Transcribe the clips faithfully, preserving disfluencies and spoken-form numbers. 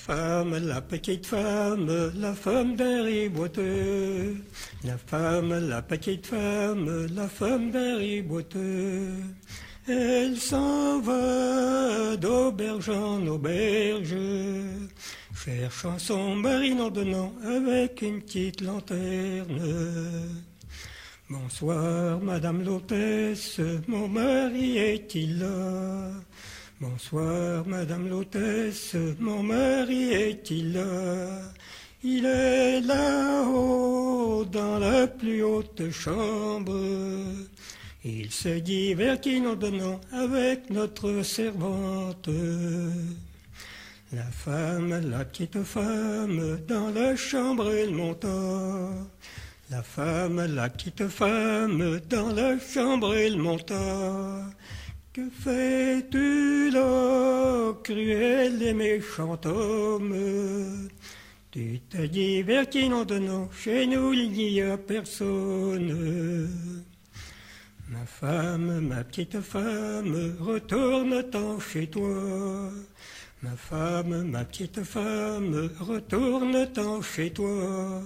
femme, la petite femme, la femme d'un riboiteux. La femme, la petite femme, la femme d'un riboiteux. Elle s'en va d'auberge en auberge, cherchant son mari non donnant avec une petite lanterne. Bonsoir, madame l'hôtesse, mon mari est-il là? Bonsoir, madame l'hôtesse, mon mari est-il là? Il est là-haut dans la plus haute chambre. Il se divertit en donnant avec notre servante. La femme, la petite femme, dans la chambre elle monta. La femme, la petite femme, dans la chambre elle monta. Que fais-tu là, cruel et méchant homme? Tu te divertis en donnant, chez nous il n'y a personne. Ma femme, ma petite femme, retourne-t'en chez toi. Ma femme, ma petite femme, retourne-t'en chez toi.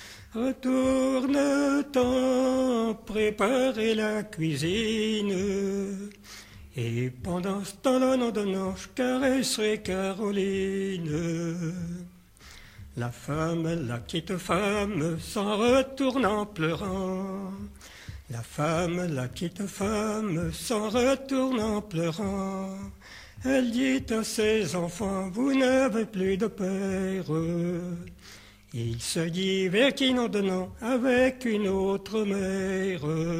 Retourne-t'en préparer la cuisine. Et pendant ce temps-là, non donnant, je caresserai Caroline. La femme, la petite femme, s'en retourne en pleurant. La femme, la petite femme, s'en retourne en pleurant. Elle dit à ses enfants, vous n'avez plus de père. Il se divertit en donnant avec une autre mère.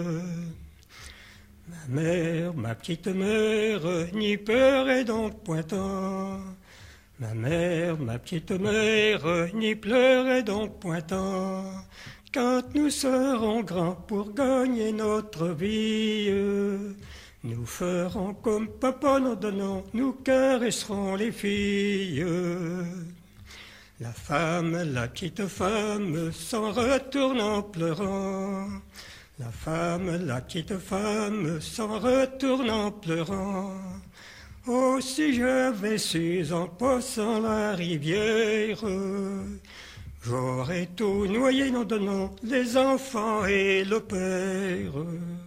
Ma mère, ma petite mère, n'y pleurait donc point tant. Ma mère, ma petite mère, n'y pleurait donc point tant. Quand nous serons grands pour gagner notre vie, nous ferons comme papa nous donnant, nous caresserons les filles. La femme, la petite femme, s'en retourne en pleurant. La femme, la petite femme, s'en retourne en pleurant. Oh, si j'avais su en passant la rivière, j'aurais tout noyé en donnant les enfants et le père.